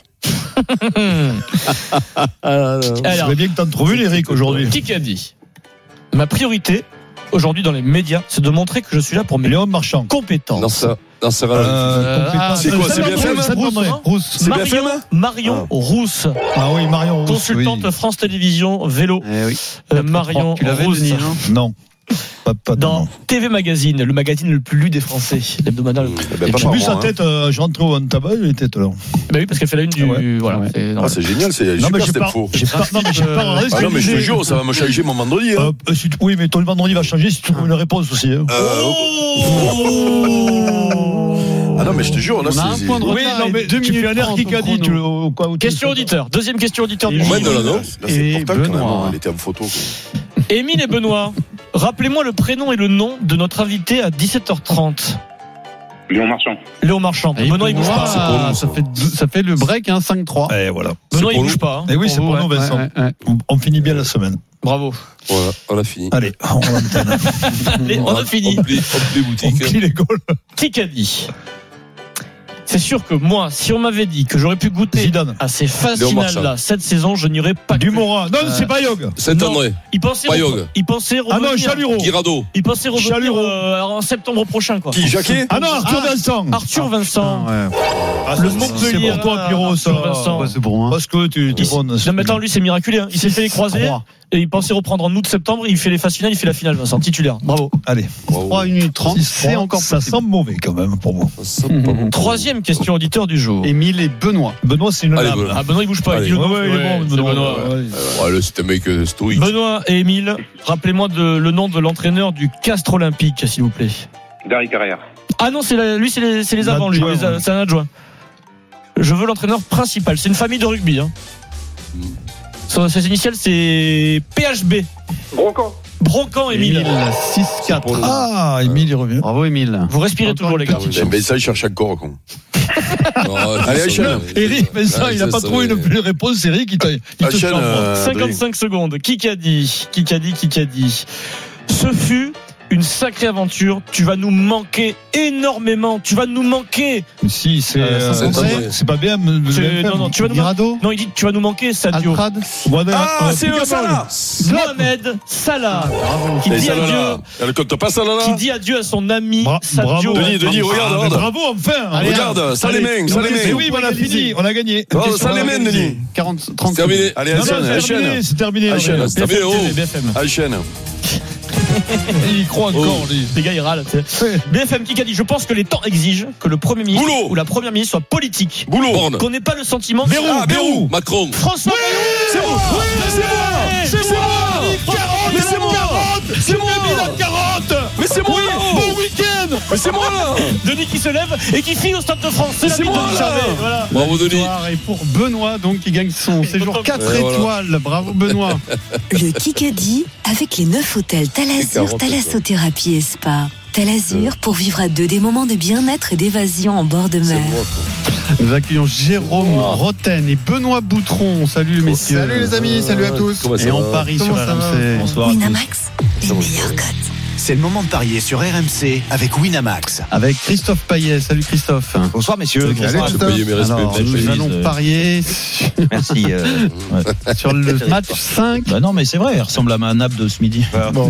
Alors, c'est bien que t'en trouves une, Eric, aujourd'hui. Qui a dit? Ma priorité aujourd'hui dans les médias, c'est de montrer que je suis là pour mes compétences. C'est quoi? C'est BFM? C'est BFM? Marion Rousse. Ah oui, Marion Rousse. Consultante France Télévisions vélo. Oui. Marion tu l'avais, Rousse. Denis, non. Dans TV Magazine, le magazine le plus lu des Français, l'hebdomadaire. J'ai vu sa tête, je rentrais au tabac, il était là. Bah oui, parce qu'elle fait la une du. Voilà. C'est génial, c'est super cette info. Non, mais j'ai pas regardé. Non, mais je te jure, ça va me changer mon vendredi. Oui, mais ton vendredi va changer si tu trouves une réponse aussi. Ah non, mais je te jure, là, on a un point de retard. Oui, non, mais tu fais un air qui a dit. Question auditeur. Deuxième question auditeur du jour. Et Benoît. Elle était en photo. Émile et Benoît, rappelez-moi le prénom et le nom de notre invité à 17h30. Léon Marchand. Léon Marchand. Benoît, il bouge pas. Ça fait le break, 5-3. Et voilà. Benoît, il bouge pas. Et oui, c'est pour nous, Vincent. On finit bien la semaine. Bravo. Voilà, on a fini. Allez, on l'antenne. Allez, on a fini. On plie boutique. On plie les goals. Qui a dit? C'est sûr que moi, si on m'avait dit que j'aurais pu goûter Zidane à ces phases finales-là cette saison, je n'y aurais pas du Morin. Non, c'est pas Yog. Saint-André. Il pensait revenir. Ah non, Chaluro. Guirado. Il pensait revenir en septembre prochain, quoi. Qui, Jacquet? Ah non, Arthur Vincent. Arthur Vincent. Le Montpellier. C'est pour toi, Pierrot, ça. C'est pour moi. Parce que tu es bon. Non, mais attends, lui, c'est miraculé. Hein. Il s'est fait les croisés. Et il pensait reprendre en août-septembre. Il fait les phases finales, il fait la finale, Vincent. Titulaire. Bravo. Allez. 3 minutes 30. C'est encore ça sent mauvais quand même pour moi. Troisième question auditeur du jour. Émile et Benoît. Benoît, c'est une lame. Ah, Benoît, il bouge pas. Il est bon. Benoît. C'est un mec stoïque. Benoît et Émile, rappelez-moi le nom de l'entraîneur du Castres Olympique, s'il vous plaît. Dari Carrière. Ah non, lui, c'est les avants, lui. C'est un adjoint. Je veux l'entraîneur principal. C'est une famille de rugby. Hein. Ses initiales, c'est PHB. Broncan, Émile. 6-4. Ah, Émile, il revient. Bravo, Émile. Vous respirez toujours, les gars. Mais ça, il cherche encore, con. Allez, enchaîne. Eric, mais ça, il n'a pas trouvé une plus réponse. Eric, il te enchaîne. 55 secondes. Qui a dit? Ce fut une sacrée aventure. Tu vas nous manquer énormement. Tu vas nous manquer. Si, c'est pas bien. Non, tu vas nous manquer. Non, il dit tu vas nous manquer, Sadio. C'est le Salah. Mohamed Salah. Qui dit adieu. Elle compte pas Salah là. Qui dit adieu à son ami Sadio. Denis, regarde. Bravo, enfin. Regarde, ça les mains. Oui, on a fini. On a gagné. Ça les mains, Denis. 30. C'est terminé. Allez, enchaîne. C'est terminé. Enchaîne. Il croit encore, lui. Les gars, ils râlent. BFM qui a dit: je pense que les temps exigent que le Premier ministre ou la Première ministre soit politique. Qu'on n'ait pas le sentiment. Bérou. Macron. François Bayrou. C'est moi. Mais c'est moi. Bon week-end. Mais c'est moi là. Denis qui se lève et qui file au Stade de France. C'est moi là. Voilà. Bravo Denis. Et pour Benoît, donc, qui gagne son séjour 4 étoiles. Bravo Benoît. Le Kikadi avec les 9 hôtels Talazur, Thalassothérapie et Spa. Talazur pour vivre à deux des moments de bien-être et d'évasion en bord de mer. Nous accueillons Jérôme Roten et Benoît Boutron. Salut messieurs. Salut les amis, salut à tous. Et on parie sur RMC. Bonsoir. Winamax, les meilleurs cotes. C'est le moment de parier sur RMC avec Winamax. Avec Christophe Payet. Salut Christophe. Bonsoir messieurs. Bonsoir. Alors, nous allons parier. Merci. Sur le match 5. Bah non mais c'est vrai, il ressemble à ma nappe de ce midi. Bon.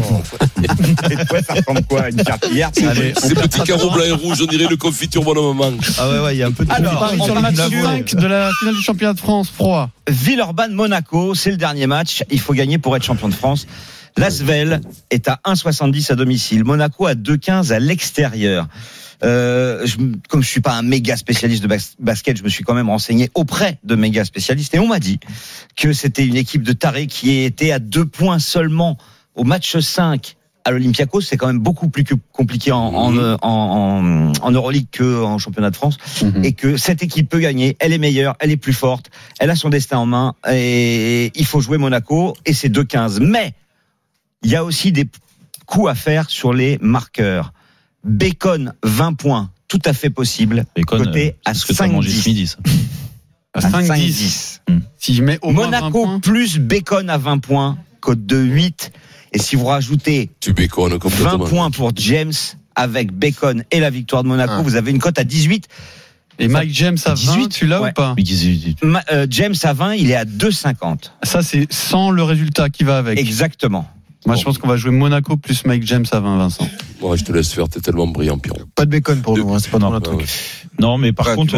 Et toi ça ressemble quoi? Une carte hier? Ces petits carreaux blancs et rouges, on dirait le confiture bon moment. Ah ouais, il y a un peu de. Alors, on parie sur le match 5 de la finale du championnat de France Pro. Villeurbanne-Monaco, c'est le dernier match. Il faut gagner pour être champion de France. L'Asvel est à 1,70 à domicile. Monaco à 2,15 à l'extérieur. Comme je suis pas un méga spécialiste de basket, je me suis quand même renseigné auprès de méga spécialistes et on m'a dit que c'était une équipe de tarés qui était à 2 points seulement au match 5 à l'Olympiakos. C'est quand même beaucoup plus compliqué en Euroleague qu'en championnat de France. Et que cette équipe peut gagner. Elle est meilleure, elle est plus forte, elle a son destin en main et il faut jouer Monaco et c'est 2,15. Mais il y a aussi des coups à faire sur les marqueurs. Bacon, 20 points, tout à fait possible. Bacon, côté à 5,10. À 5,10. Si je mets au Monaco plus Bacon à 20 points, cote de 8. Et si vous rajoutez 20 points pour James avec Bacon et la victoire de Monaco, vous avez une cote à 18. Et Mike James à 20, tu l'as ou pas? James à 20, il est à 2,50. Ça, c'est sans le résultat qui va avec. Exactement. Moi, je pense qu'on va jouer Monaco plus Mike James à 20, Vincent. Ouais, je te laisse faire, t'es tellement brillant, Pierrot. Pas de bacon pour nous, c'est pas dans le truc. Non, mais par contre,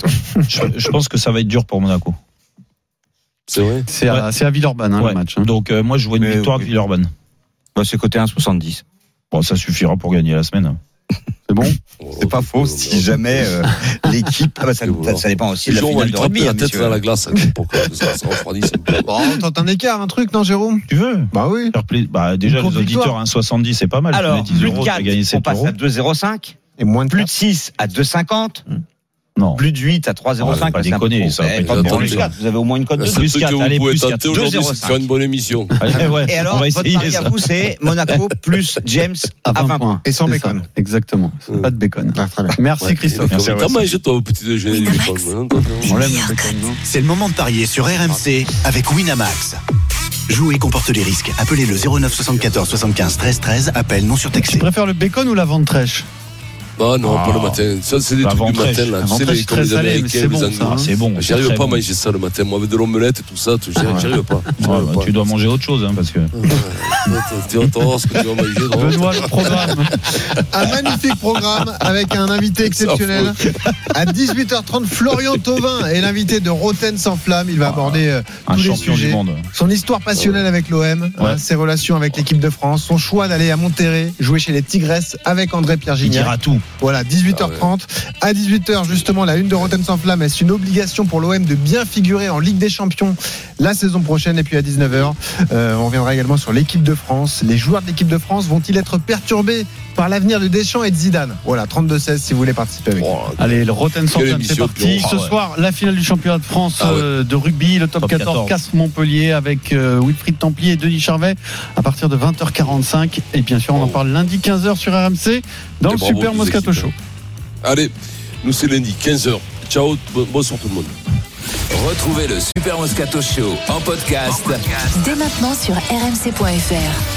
je pense que ça va être dur pour Monaco. C'est vrai. C'est à Villeurbanne, le match. Donc, moi, je vois une victoire avec Villeurbanne. C'est coté 1,70. Bon, ça suffira pour gagner la semaine. C'est bon. C'est pas faux. Si jamais l'équipe, ça dépend aussi de la finale de rugby. La tête dans la glace. Pourquoi ça refroidit. Bon, on tente un écart, un truc, non, Jérôme? Tu veux? Bah oui. Déjà, les auditeurs 1,70, c'est pas mal. Alors, tu mets 10 plus euros, de 4, on passe à 2,05. Et moins de plus de 6 à 2,50. Non. Plus de 8 à 3,05. Pas déconner, ça. Plus 4. Vous avez au moins une cote de plus 4. Allez, plus 4. Aujourd'hui, c'est faire une bonne émission. Et alors, votre pari à vous, c'est Monaco plus James à 20 points. Et sans bacon. Exactement. Pas de bacon. Merci Christophe. T'as mangé toi au petit déjeuner du bacon. On l'aime le bacon. C'est le moment de parier sur RMC avec Winamax. Jouer comporte les risques. Appelez le 09 74 75 13 13. Appel non surtaxé. Tu préfères le bacon ou la ventrèche? Non, pas le matin. Ça, c'est des trucs du matin, là. C'est comme les Américains, les Anglais. C'est bon. J'arrive pas à manger ça le matin. Moi, avec de l'omelette et tout ça, j'arrive pas. Tu dois manger autre chose, parce que. Tu vas voir ce que tu vas manger. Benoît, le programme. Un magnifique programme avec un invité exceptionnel. À 18h30, Florian Thauvin est l'invité de Roten sans flamme. Il va aborder tous les sujets. Son histoire passionnelle avec l'OM, ses relations avec l'équipe de France, son choix d'aller à Monterrey, jouer chez les Tigresses avec André-Pierre Gignac. Il dira tout. Voilà, 18h30. À 18h, justement, la une de Roten sans flamme. Est-ce une obligation pour l'OM de bien figurer en Ligue des Champions la saison prochaine? Et puis à 19h, on reviendra également sur l'équipe de France. Les joueurs de l'équipe de France vont-ils être perturbés par l'avenir de Deschamps et de Zidane? Voilà, 32-16 si vous voulez participer avec nous. Allez, le Roten sans flamme, c'est parti. Ce soir, la finale du championnat de France de rugby, le top 14 Castres-Montpellier avec Wilfried Templier et Denis Charvet à partir de 20h45. Et bien sûr, on en parle lundi 15h sur RMC dans le Super Moscato Show. Allez, nous c'est lundi 15h. Ciao, bonsoir tout le monde. Retrouvez le Super Moscato Show en podcast dès maintenant sur rmc.fr.